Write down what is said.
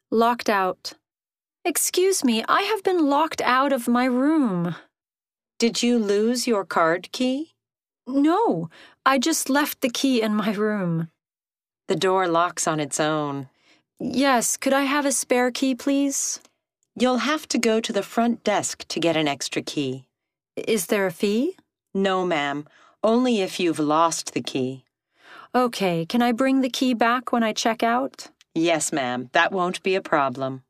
Locked out. Excuse me, I have been locked out of my room. Did you lose your card key? No, I just left the key in my room. The door locks on its own. Yes, could I have a spare key, please? You'll have to go to the front desk to get an extra key. Is there a fee? No, ma'am. Only if you've lost the key. Okay, can I bring the key back when I check out? Yes, ma'am. That won't be a problem.